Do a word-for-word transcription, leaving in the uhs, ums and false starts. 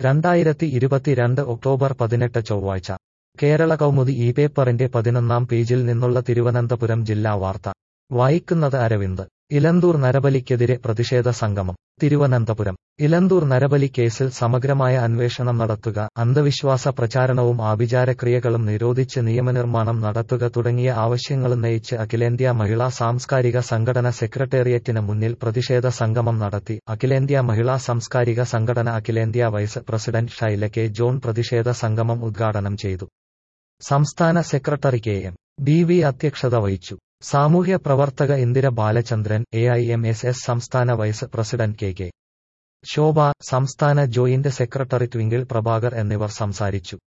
രണ്ടായിരത്തി ഇരുപത്തിരണ്ട് ഒക്ടോബർ പതിനെട്ട് ചൊവ്വാഴ്ച കേരള കൗമുദി ഈ പേപ്പറിന്റെ പതിനൊന്നാം പേജിൽ നിന്നുള്ള തിരുവനന്തപുരം ജില്ലാ വാർത്ത വായിക്കുന്നത് അരവിന്ദ്. ഇലന്തൂർ നരബലിക്കെതിരെ പ്രതിഷേധ സംഗമം. തിരുവനന്തപുരം ഇലന്തൂർ നരബലി കേസിൽ സമഗ്രമായ അന്വേഷണം നടത്തുക, അന്ധവിശ്വാസ പ്രചാരണവും ആഭിചാരക്രിയകളും നിരോധിച്ച് നിയമനിർമ്മാണം നടത്തുക തുടങ്ങിയ ആവശ്യങ്ങളുന്നയിച്ച് അഖിലേന്ത്യാ മഹിളാ സാംസ്കാരിക സംഘടന സെക്രട്ടേറിയറ്റിന് മുന്നിൽ പ്രതിഷേധ സംഗമം നടത്തി. അഖിലേന്ത്യാ മഹിളാ സാംസ്കാരിക സംഘടന അഖിലേന്ത്യാ vice president Shaila K John പ്രതിഷേധ സംഗമം ഉദ്ഘാടനം ചെയ്തു. സംസ്ഥാന secretary K M B V അധ്യക്ഷത വഹിച്ചു. സാമൂഹ്യ പ്രവർത്തക Indira Balachandran, A I M S S സംസ്ഥാന vice president K K Shobha, സംസ്ഥാന ജോയിന്റ് സെക്രട്ടറി ട്വിങ്കിൾ പ്രഭാകർ എന്നിവർ സംസാരിച്ചു.